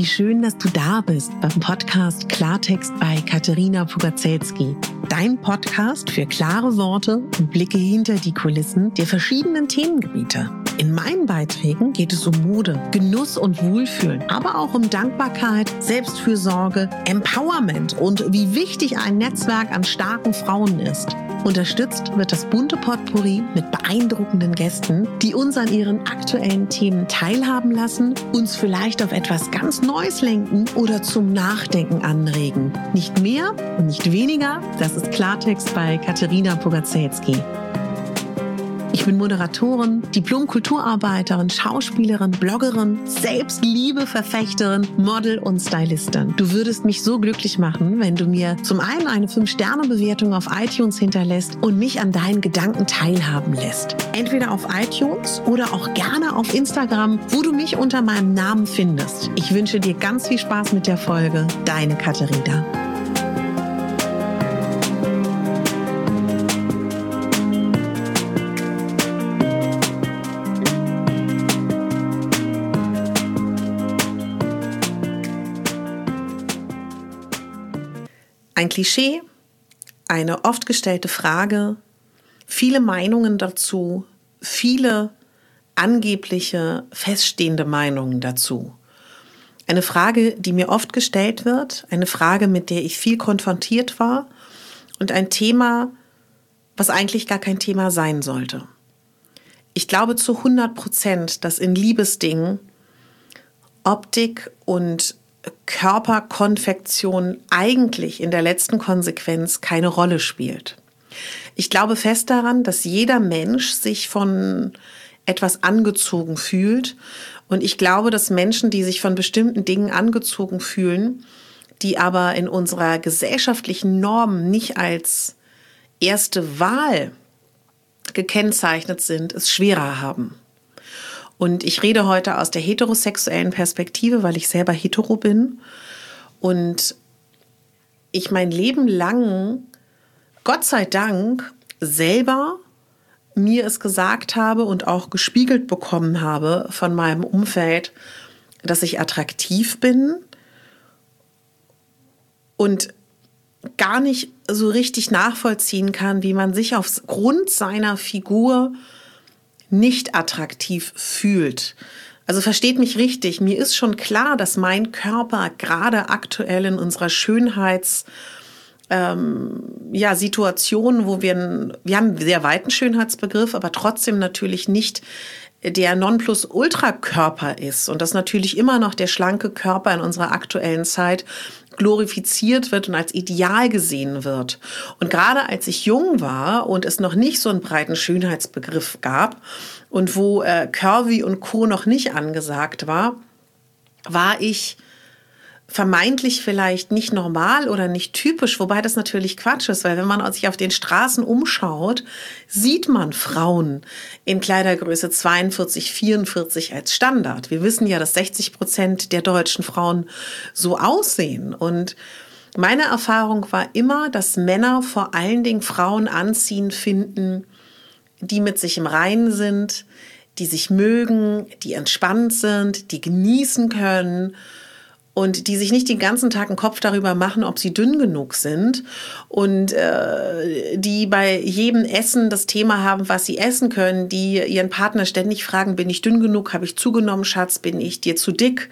Wie schön, dass du da bist beim Podcast Klartext bei Katerina Pugacelski. Dein Podcast für klare Worte und Blicke hinter die Kulissen der verschiedenen Themengebiete. In meinen Beiträgen geht es um Mode, Genuss und Wohlfühlen, aber auch um Dankbarkeit, Selbstfürsorge, Empowerment und wie wichtig ein Netzwerk an starken Frauen ist. Unterstützt wird das bunte Potpourri mit beeindruckenden Gästen, die uns an ihren aktuellen Themen teilhaben lassen, uns vielleicht auf etwas ganz Neues lenken oder zum Nachdenken anregen. Nicht mehr und nicht weniger, das ist Klartext bei Katerina Pugacelski. Ich bin Moderatorin, Diplom-Kulturarbeiterin, Schauspielerin, Bloggerin, Selbstliebe-Verfechterin, Model und Stylistin. Du würdest mich so glücklich machen, wenn du mir zum einen eine 5-Sterne-Bewertung auf iTunes hinterlässt und mich an deinen Gedanken teilhaben lässt. Entweder auf iTunes oder auch gerne auf Instagram, wo du mich unter meinem Namen findest. Ich wünsche dir ganz viel Spaß mit der Folge. Deine Katerina. Ein Klischee, eine oft gestellte Frage, viele Meinungen dazu, viele angebliche feststehende Meinungen dazu. Eine Frage, die mir oft gestellt wird, eine Frage, mit der ich viel konfrontiert war und ein Thema, was eigentlich gar kein Thema sein sollte. Ich glaube zu 100%, dass in Liebesdingen Optik und Körperkonfektion eigentlich in der letzten Konsequenz keine Rolle spielt. Ich glaube fest daran, dass jeder Mensch sich von etwas angezogen fühlt. Und ich glaube, dass Menschen, die sich von bestimmten Dingen angezogen fühlen, die aber in unserer gesellschaftlichen Norm nicht als erste Wahl gekennzeichnet sind, es schwerer haben. Und ich rede heute aus der heterosexuellen Perspektive, weil ich selber hetero bin und ich mein Leben lang, Gott sei Dank, selber mir es gesagt habe und auch gespiegelt bekommen habe von meinem Umfeld, dass ich attraktiv bin und gar nicht so richtig nachvollziehen kann, wie man sich aufgrund seiner Figur nicht attraktiv fühlt. Also versteht mich richtig, mir ist schon klar, dass mein Körper gerade aktuell in unserer Situation, wo wir haben einen sehr weiten Schönheitsbegriff, aber trotzdem natürlich nicht der Nonplusultra-Körper ist und dass natürlich immer noch der schlanke Körper in unserer aktuellen Zeit glorifiziert wird und als Ideal gesehen wird. Und gerade als ich jung war und es noch nicht so einen breiten Schönheitsbegriff gab und wo Curvy und Co. noch nicht angesagt war, war ich vermeintlich vielleicht nicht normal oder nicht typisch, wobei das natürlich Quatsch ist, weil wenn man sich auf den Straßen umschaut, sieht man Frauen in Kleidergröße 42, 44 als Standard. Wir wissen ja, dass 60% der deutschen Frauen so aussehen. Und meine Erfahrung war immer, dass Männer vor allen Dingen Frauen anziehend finden, die mit sich im Reinen sind, die sich mögen, die entspannt sind, die genießen können und die sich nicht den ganzen Tag einen Kopf darüber machen, ob sie dünn genug sind und die bei jedem Essen das Thema haben, was sie essen können, die ihren Partner ständig fragen, bin ich dünn genug, habe ich zugenommen, Schatz, bin ich dir zu dick,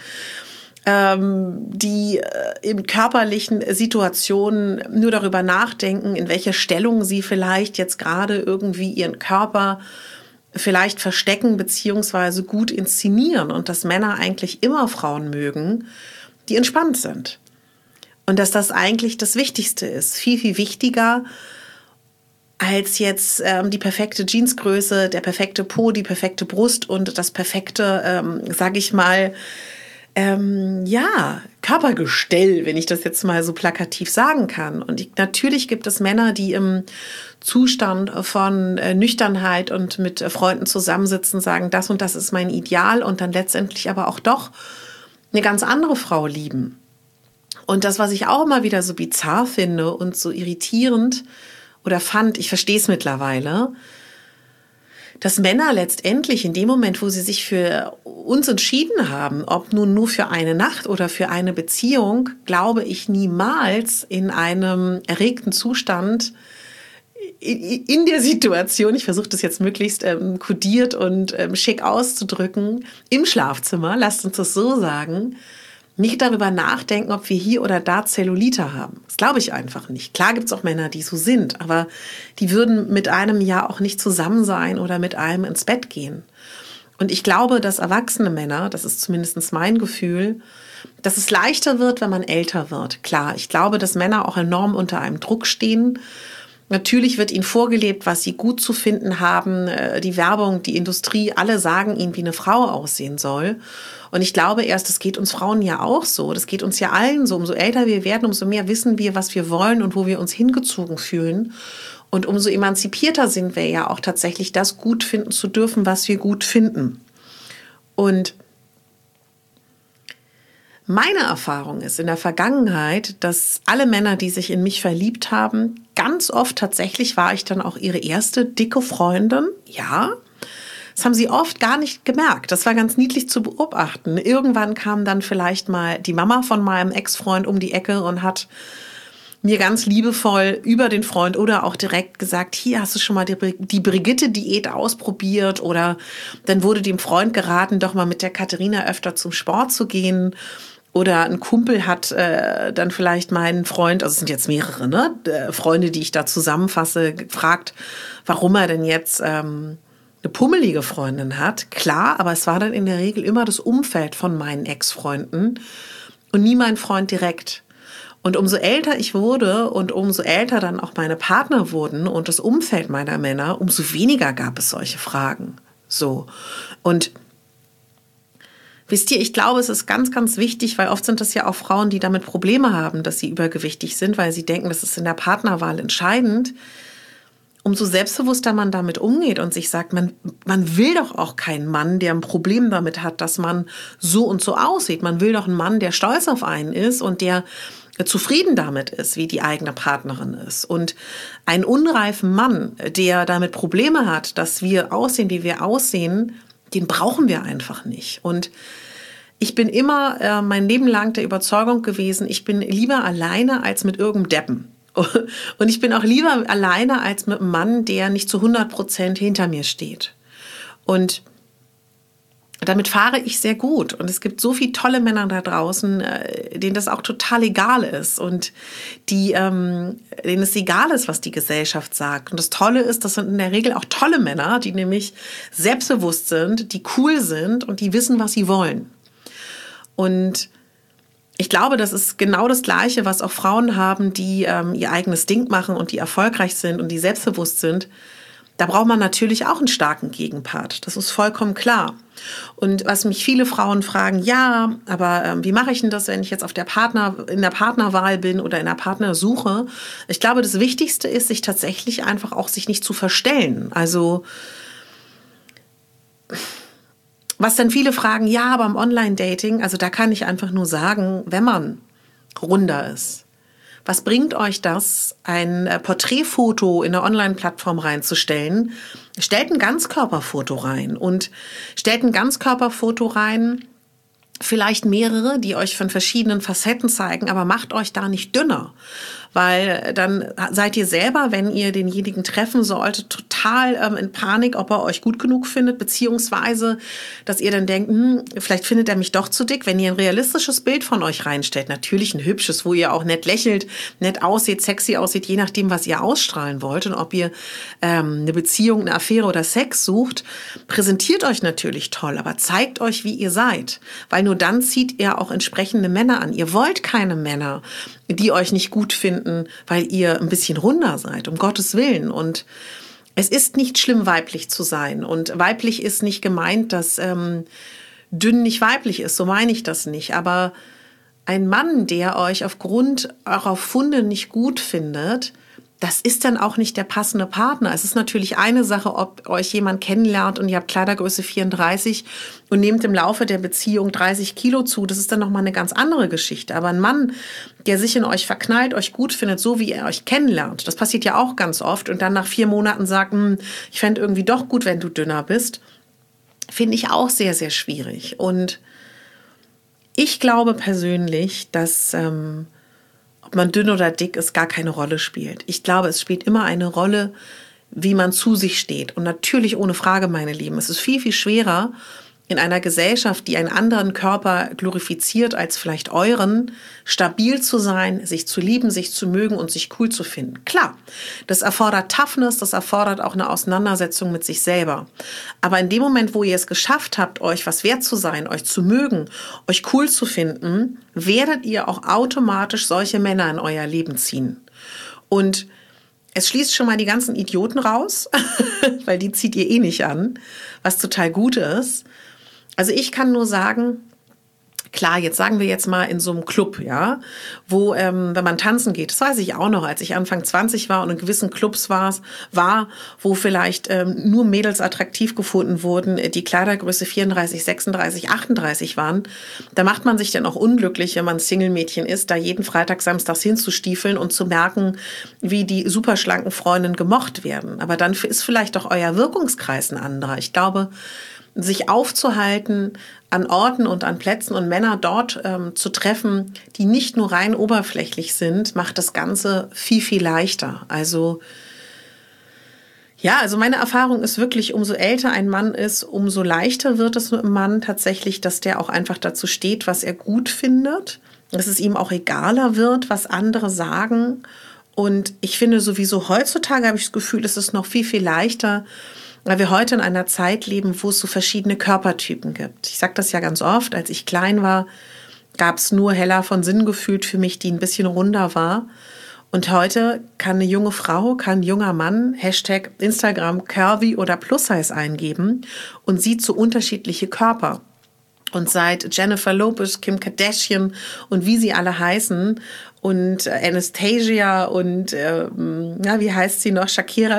die in körperlichen Situationen nur darüber nachdenken, in welcher Stellung sie vielleicht jetzt gerade irgendwie ihren Körper vielleicht verstecken beziehungsweise gut inszenieren und dass Männer eigentlich immer Frauen mögen, die entspannt sind. Und dass das eigentlich das Wichtigste ist. Viel, viel wichtiger als jetzt die perfekte Jeansgröße, der perfekte Po, die perfekte Brust und das perfekte, Körpergestell, wenn ich das jetzt mal so plakativ sagen kann. Und natürlich gibt es Männer, die im Zustand von Nüchternheit und mit Freunden zusammensitzen, sagen, das und das ist mein Ideal und dann letztendlich aber auch doch eine ganz andere Frau lieben. Und das, was ich auch immer wieder so bizarr finde und so irritierend oder fand, ich verstehe es mittlerweile, dass Männer letztendlich in dem Moment, wo sie sich für uns entschieden haben, ob nun nur für eine Nacht oder für eine Beziehung, glaube ich niemals in einem erregten Zustand in der Situation, ich versuche das jetzt möglichst kodiert und schick auszudrücken, im Schlafzimmer, lasst uns das so sagen, nicht darüber nachdenken, ob wir hier oder da Zellulite haben. Das glaube ich einfach nicht. Klar gibt es auch Männer, die so sind, aber die würden mit einem ja auch nicht zusammen sein oder mit einem ins Bett gehen. Und ich glaube, dass erwachsene Männer, das ist zumindest mein Gefühl, dass es leichter wird, wenn man älter wird. Klar, ich glaube, dass Männer auch enorm unter einem Druck stehen. Natürlich wird ihnen vorgelebt, was sie gut zu finden haben. Die Werbung, die Industrie, alle sagen ihnen, wie eine Frau aussehen soll. Und ich glaube erst, das geht uns Frauen ja auch so. Das geht uns ja allen so. Umso älter wir werden, umso mehr wissen wir, was wir wollen und wo wir uns hingezogen fühlen. Und umso emanzipierter sind wir ja auch tatsächlich, das gut finden zu dürfen, was wir gut finden. Und meine Erfahrung ist in der Vergangenheit, dass alle Männer, die sich in mich verliebt haben, ganz oft tatsächlich war ich dann auch ihre erste dicke Freundin. Ja, das haben sie oft gar nicht gemerkt. Das war ganz niedlich zu beobachten. Irgendwann kam dann vielleicht mal die Mama von meinem Ex-Freund um die Ecke und hat mir ganz liebevoll über den Freund oder auch direkt gesagt, hier hast du schon mal die Brigitte-Diät ausprobiert, oder dann wurde dem Freund geraten, doch mal mit der Katharina öfter zum Sport zu gehen. Oder ein Kumpel hat dann vielleicht meinen Freund, also es sind jetzt mehrere Freunde, die ich da zusammenfasse, gefragt, warum er denn jetzt eine pummelige Freundin hat. Klar, aber es war dann in der Regel immer das Umfeld von meinen Ex-Freunden und nie mein Freund direkt. Und umso älter ich wurde und umso älter dann auch meine Partner wurden und das Umfeld meiner Männer, umso weniger gab es solche Fragen. So. Und wisst ihr, ich glaube, es ist ganz, ganz wichtig, weil oft sind das ja auch Frauen, die damit Probleme haben, dass sie übergewichtig sind, weil sie denken, das ist in der Partnerwahl entscheidend. Umso selbstbewusster man damit umgeht und sich sagt, man will doch auch keinen Mann, der ein Problem damit hat, dass man so und so aussieht. Man will doch einen Mann, der stolz auf einen ist und der zufrieden damit ist, wie die eigene Partnerin ist. Und einen unreifen Mann, der damit Probleme hat, dass wir aussehen, wie wir aussehen, den brauchen wir einfach nicht. Und ich bin immer mein Leben lang der Überzeugung gewesen, ich bin lieber alleine als mit irgendeinem Deppen. Und ich bin auch lieber alleine als mit einem Mann, der nicht zu 100% hinter mir steht. Und damit fahre ich sehr gut. Und es gibt so viele tolle Männer da draußen, denen das auch total egal ist. Und denen es egal ist, was die Gesellschaft sagt. Und das Tolle ist, das sind in der Regel auch tolle Männer, die nämlich selbstbewusst sind, die cool sind und die wissen, was sie wollen. Und ich glaube, das ist genau das Gleiche, was auch Frauen haben, die ihr eigenes Ding machen und die erfolgreich sind und die selbstbewusst sind. Da braucht man natürlich auch einen starken Gegenpart. Das ist vollkommen klar. Und was mich viele Frauen fragen, ja, aber wie mache ich denn das, wenn ich jetzt in der Partnerwahl bin oder in der Partnersuche? Ich glaube, das Wichtigste ist, sich tatsächlich einfach auch sich nicht zu verstellen. Also was dann viele fragen, ja, aber im Online-Dating, also da kann ich einfach nur sagen, wenn man runder ist, was bringt euch das, ein Porträtfoto in eine Online-Plattform reinzustellen? Stellt ein Ganzkörperfoto rein und stellt ein Ganzkörperfoto rein, vielleicht mehrere, die euch von verschiedenen Facetten zeigen, aber macht euch da nicht dünner. Weil dann seid ihr selber, wenn ihr denjenigen treffen solltet, total in Panik, ob er euch gut genug findet, beziehungsweise, dass ihr dann denkt, vielleicht findet er mich doch zu dick. Wenn ihr ein realistisches Bild von euch reinstellt, natürlich ein hübsches, wo ihr auch nett lächelt, nett aussieht, sexy aussieht, je nachdem, was ihr ausstrahlen wollt und ob ihr eine Beziehung, eine Affäre oder Sex sucht, präsentiert euch natürlich toll, aber zeigt euch, wie ihr seid. Weil nur dann zieht ihr auch entsprechende Männer an. Ihr wollt keine Männer, die euch nicht gut finden, weil ihr ein bisschen runder seid, um Gottes Willen. Und es ist nicht schlimm, weiblich zu sein. Und weiblich ist nicht gemeint, dass dünn nicht weiblich ist. So meine ich das nicht. Aber ein Mann, der euch aufgrund eurer Funde nicht gut findet, das ist dann auch nicht der passende Partner. Es ist natürlich eine Sache, ob euch jemand kennenlernt und ihr habt Kleidergröße 34 und nehmt im Laufe der Beziehung 30 Kilo zu. Das ist dann nochmal eine ganz andere Geschichte. Aber ein Mann, der sich in euch verknallt, euch gut findet, so wie er euch kennenlernt, das passiert ja auch ganz oft und dann nach 4 Monaten sagt, ich fände irgendwie doch gut, wenn du dünner bist, finde ich auch sehr, sehr schwierig. Und ich glaube persönlich, dass ob man dünn oder dick ist, gar keine Rolle spielt. Ich glaube, es spielt immer eine Rolle, wie man zu sich steht. Und natürlich ohne Frage, meine Lieben, es ist viel, viel schwerer, in einer Gesellschaft, die einen anderen Körper glorifiziert als vielleicht euren, stabil zu sein, sich zu lieben, sich zu mögen und sich cool zu finden. Klar, das erfordert Toughness, das erfordert auch eine Auseinandersetzung mit sich selber. Aber in dem Moment, wo ihr es geschafft habt, euch was wert zu sein, euch zu mögen, euch cool zu finden, werdet ihr auch automatisch solche Männer in euer Leben ziehen. Und es schließt schon mal die ganzen Idioten raus, weil die zieht ihr eh nicht an, was total gut ist. Also ich kann nur sagen, klar, jetzt sagen wir jetzt mal in so einem Club, ja, wo, wenn man tanzen geht, das weiß ich auch noch, als ich Anfang 20 war und in gewissen Clubs war, wo vielleicht nur Mädels attraktiv gefunden wurden, die Kleidergröße 34, 36, 38 waren, da macht man sich dann auch unglücklich, wenn man Single-Mädchen ist, da jeden Freitag, samstags hinzustiefeln und zu merken, wie die superschlanken Freundinnen gemocht werden. Aber dann ist vielleicht auch euer Wirkungskreis ein anderer. Ich glaube, sich aufzuhalten an Orten und an Plätzen und Männer dort zu treffen, die nicht nur rein oberflächlich sind, macht das Ganze viel, viel leichter. Also ja, also meine Erfahrung ist wirklich, umso älter ein Mann ist, umso leichter wird es mit einem Mann tatsächlich, dass der auch einfach dazu steht, was er gut findet, dass es ihm auch egaler wird, was andere sagen. Und ich finde sowieso heutzutage, habe ich das Gefühl, ist es noch viel, viel leichter, weil wir heute in einer Zeit leben, wo es so verschiedene Körpertypen gibt. Ich sage das ja ganz oft, als ich klein war, gab es nur Hella von Sinn gefühlt für mich, die ein bisschen runder war. Und heute kann eine junge Frau, kann ein junger Mann Hashtag Instagram Curvy oder Plus-Size eingeben und sieht so unterschiedliche Körper. Und seit Jennifer Lopez, Kim Kardashian und wie sie alle heißen und Anastasia und wie heißt sie noch, Shakira,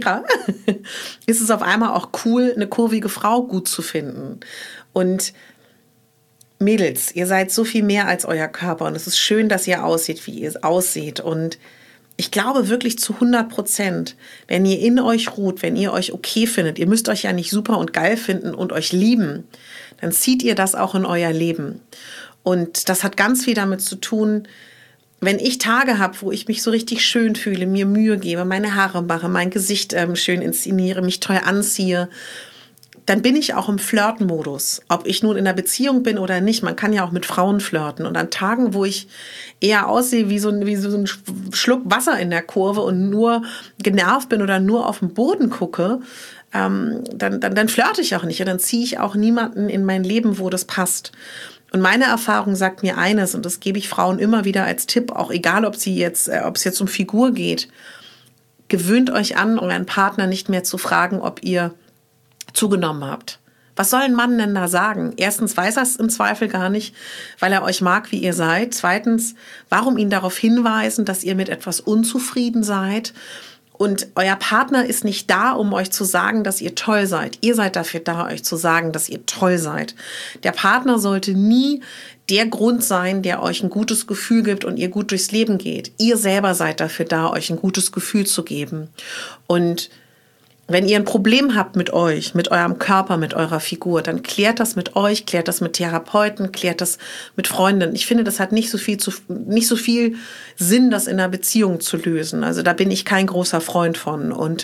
ist es auf einmal auch cool, eine kurvige Frau gut zu finden. Und Mädels, ihr seid so viel mehr als euer Körper und es ist schön, dass ihr aussieht, wie ihr aussieht. Und ich glaube wirklich zu 100%, wenn ihr in euch ruht, wenn ihr euch okay findet, ihr müsst euch ja nicht super und geil finden und euch lieben, dann zieht ihr das auch in euer Leben. Und das hat ganz viel damit zu tun, wenn ich Tage habe, wo ich mich so richtig schön fühle, mir Mühe gebe, meine Haare mache, mein Gesicht schön inszeniere, mich toll anziehe, dann bin ich auch im Flirten-Modus. Ob ich nun in einer Beziehung bin oder nicht, man kann ja auch mit Frauen flirten. Und an Tagen, wo ich eher aussehe wie so ein Schluck Wasser in der Kurve und nur genervt bin oder nur auf den Boden gucke, dann flirte ich auch nicht. Und dann ziehe ich auch niemanden in mein Leben, wo das passt. Und meine Erfahrung sagt mir eines, und das gebe ich Frauen immer wieder als Tipp, auch egal, ob es jetzt um Figur geht, gewöhnt euch an, euren Partner nicht mehr zu fragen, ob ihr zugenommen habt. Was soll ein Mann denn da sagen? Erstens weiß er es im Zweifel gar nicht, weil er euch mag, wie ihr seid. Zweitens, warum ihn darauf hinweisen, dass ihr mit etwas unzufrieden seid? Und euer Partner ist nicht da, um euch zu sagen, dass ihr toll seid. Ihr seid dafür da, euch zu sagen, dass ihr toll seid. Der Partner sollte nie der Grund sein, der euch ein gutes Gefühl gibt und ihr gut durchs Leben geht. Ihr selber seid dafür da, euch ein gutes Gefühl zu geben. Und wenn ihr ein Problem habt mit euch, mit eurem Körper, mit eurer Figur, dann klärt das mit euch, klärt das mit Therapeuten, klärt das mit Freunden. Ich finde, das hat nicht so viel Sinn, das in einer Beziehung zu lösen. Also da bin ich kein großer Freund von. Und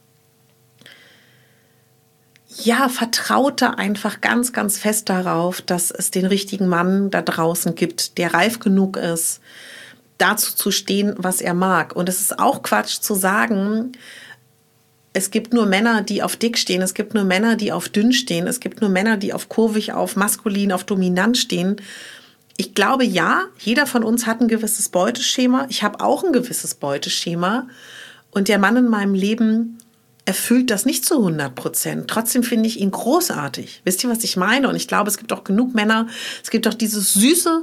ja, vertraut da einfach ganz, ganz fest darauf, dass es den richtigen Mann da draußen gibt, der reif genug ist, dazu zu stehen, was er mag. Und es ist auch Quatsch zu sagen, es gibt nur Männer, die auf dick stehen. Es gibt nur Männer, die auf dünn stehen. Es gibt nur Männer, die auf kurvig, auf maskulin, auf dominant stehen. Ich glaube, ja, jeder von uns hat ein gewisses Beuteschema. Ich habe auch ein gewisses Beuteschema. Und der Mann in meinem Leben erfüllt das nicht zu 100%. Trotzdem finde ich ihn großartig. Wisst ihr, was ich meine? Und ich glaube, es gibt auch genug Männer, es gibt auch dieses süße,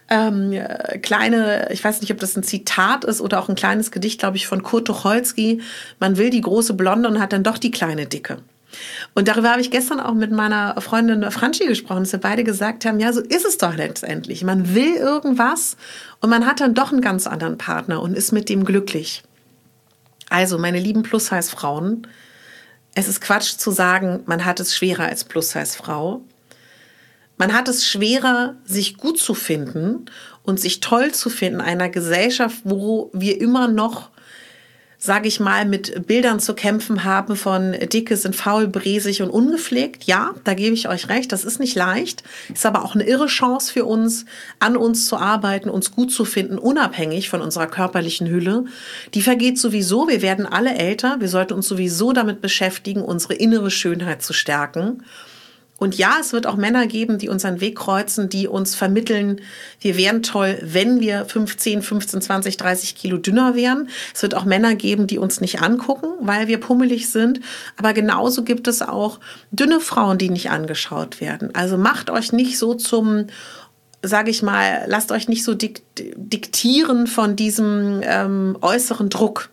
kleine, ich weiß nicht, ob das ein Zitat ist oder auch ein kleines Gedicht, glaube ich, von Kurt Tucholsky. Man will die große Blonde und hat dann doch die kleine Dicke. Und darüber habe ich gestern auch mit meiner Freundin Franchi gesprochen, dass wir beide gesagt haben, ja, so ist es doch letztendlich. Man will irgendwas und man hat dann doch einen ganz anderen Partner und ist mit dem glücklich. Also, meine lieben Plus-Size-Frauen, es ist Quatsch zu sagen, man hat es schwerer als Plus-Size-Frau. Man hat es schwerer, sich gut zu finden und sich toll zu finden in einer Gesellschaft, wo wir immer noch, sage ich mal, mit Bildern zu kämpfen haben von Dicke sind faul, bresig und ungepflegt. Ja, da gebe ich euch recht, das ist nicht leicht. Ist aber auch eine irre Chance für uns, an uns zu arbeiten, uns gut zu finden, unabhängig von unserer körperlichen Hülle. Die vergeht sowieso, wir werden alle älter. Wir sollten uns sowieso damit beschäftigen, unsere innere Schönheit zu stärken. Und ja, es wird auch Männer geben, die unseren Weg kreuzen, die uns vermitteln, wir wären toll, wenn wir 15, 20, 30 Kilo dünner wären. Es wird auch Männer geben, die uns nicht angucken, weil wir pummelig sind. Aber genauso gibt es auch dünne Frauen, die nicht angeschaut werden. Also macht euch nicht so zum, sage ich mal, lasst euch nicht so diktieren von diesem äußeren Druck.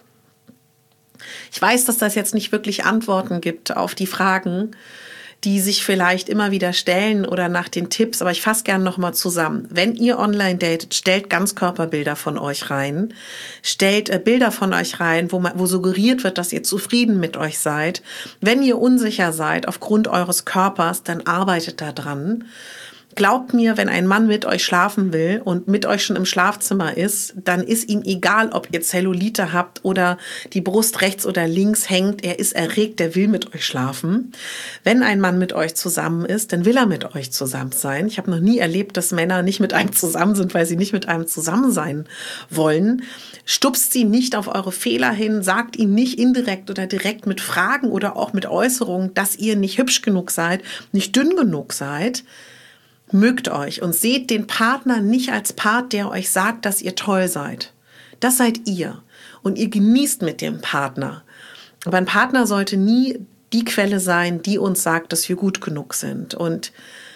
Ich weiß, dass das jetzt nicht wirklich Antworten gibt auf die Fragen, die sich vielleicht immer wieder stellen oder nach den Tipps, aber ich fasse gerne nochmal zusammen. Wenn ihr online datet, stellt Ganzkörperbilder von euch rein, stellt Bilder von euch rein, wo suggeriert wird, dass ihr zufrieden mit euch seid. Wenn ihr unsicher seid aufgrund eures Körpers, dann arbeitet da dran. Glaubt mir, wenn ein Mann mit euch schlafen will und mit euch schon im Schlafzimmer ist, dann ist ihm egal, ob ihr Zellulite habt oder die Brust rechts oder links hängt. Er ist erregt, er will mit euch schlafen. Wenn ein Mann mit euch zusammen ist, dann will er mit euch zusammen sein. Ich habe noch nie erlebt, dass Männer nicht mit einem zusammen sind, weil sie nicht mit einem zusammen sein wollen. Stupst sie nicht auf eure Fehler hin, sagt ihm nicht indirekt oder direkt mit Fragen oder auch mit Äußerungen, dass ihr nicht hübsch genug seid, nicht dünn genug seid. Mögt euch und seht den Partner nicht als Part, der euch sagt, dass ihr toll seid. Das seid ihr. Und ihr genießt mit dem Partner. Aber ein Partner sollte nie die Quelle sein, die uns sagt, dass wir gut genug sind. Und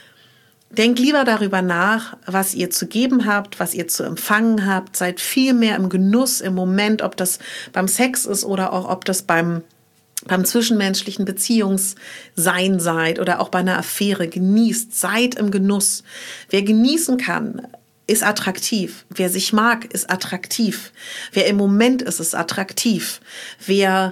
denkt lieber darüber nach, was ihr zu geben habt, was ihr zu empfangen habt. Seid viel mehr im Genuss im Moment, ob das beim Sex ist oder auch ob das beim zwischenmenschlichen Beziehungssein seid oder auch bei einer Affäre. Genießt, seid im Genuss. Wer genießen kann, ist attraktiv. Wer sich mag, ist attraktiv. Wer im Moment ist attraktiv. Wer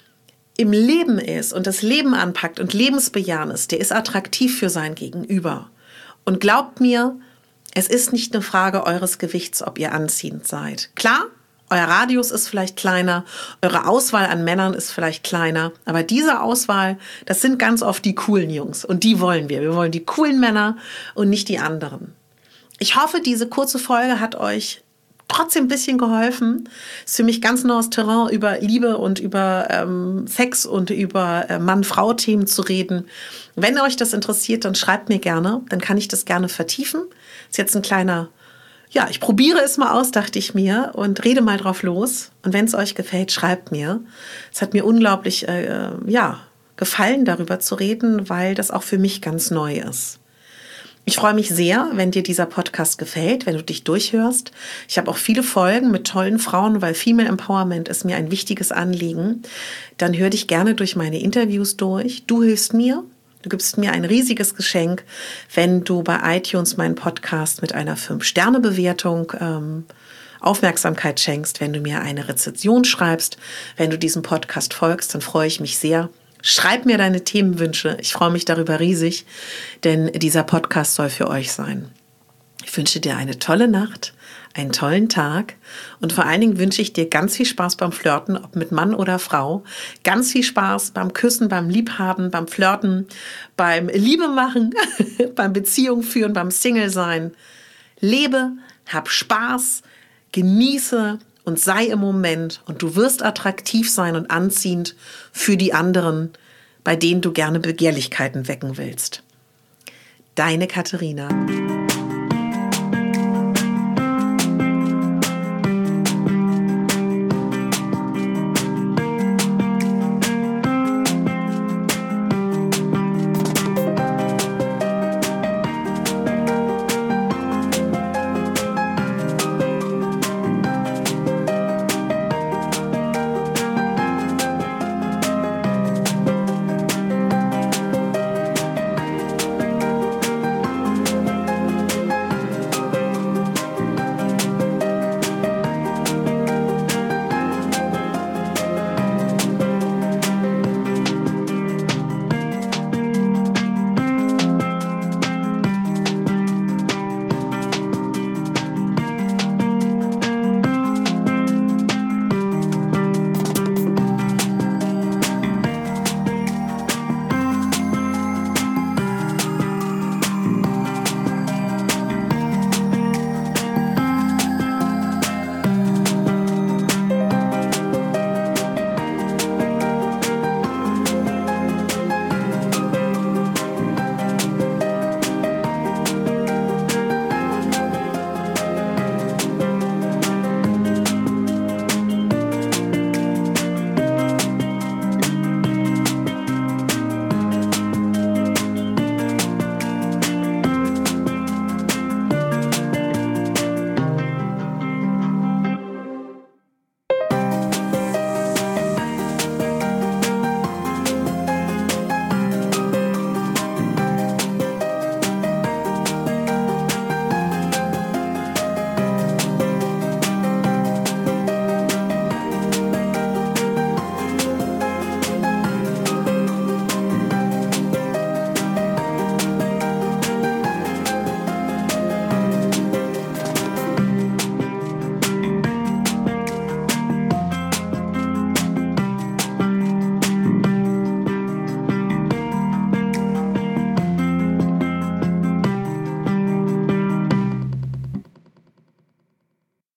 im Leben ist und das Leben anpackt und lebensbejahend ist, der ist attraktiv für sein Gegenüber. Und glaubt mir, es ist nicht eine Frage eures Gewichts, ob ihr anziehend seid. Klar, euer Radius ist vielleicht kleiner, eure Auswahl an Männern ist vielleicht kleiner, aber diese Auswahl, das sind ganz oft die coolen Jungs und die wollen wir. Wir wollen die coolen Männer und nicht die anderen. Ich hoffe, diese kurze Folge hat euch trotzdem ein bisschen geholfen. Es ist für mich ganz neues Terrain, über Liebe und über Sex und über Mann-Frau-Themen zu reden. Wenn euch das interessiert, dann schreibt mir gerne, dann kann ich das gerne vertiefen. Das ist jetzt ein kleiner, ja, ich probiere es mal aus, dachte ich mir, und rede mal drauf los. Und wenn es euch gefällt, schreibt mir. Es hat mir unglaublich gefallen, darüber zu reden, weil das auch für mich ganz neu ist. Ich freue mich sehr, wenn dir dieser Podcast gefällt, wenn du dich durchhörst. Ich habe auch viele Folgen mit tollen Frauen, weil Female Empowerment ist mir ein wichtiges Anliegen. Dann hör dich gerne durch meine Interviews durch. Du hilfst mir. Du gibst mir ein riesiges Geschenk, wenn du bei iTunes meinen Podcast mit einer 5-Sterne-Bewertung Aufmerksamkeit schenkst, wenn du mir eine Rezension schreibst, wenn du diesem Podcast folgst, dann freue ich mich sehr. Schreib mir deine Themenwünsche. Ich freue mich darüber riesig, denn dieser Podcast soll für euch sein. Ich wünsche dir eine tolle Nacht, einen tollen Tag und vor allen Dingen wünsche ich dir ganz viel Spaß beim Flirten, ob mit Mann oder Frau. Ganz viel Spaß beim Küssen, beim Liebhaben, beim Flirten, beim Liebemachen, beim Beziehung führen, beim Single sein. Lebe, hab Spaß, genieße und sei im Moment und du wirst attraktiv sein und anziehend für die anderen, bei denen du gerne Begehrlichkeiten wecken willst. Deine Katharina.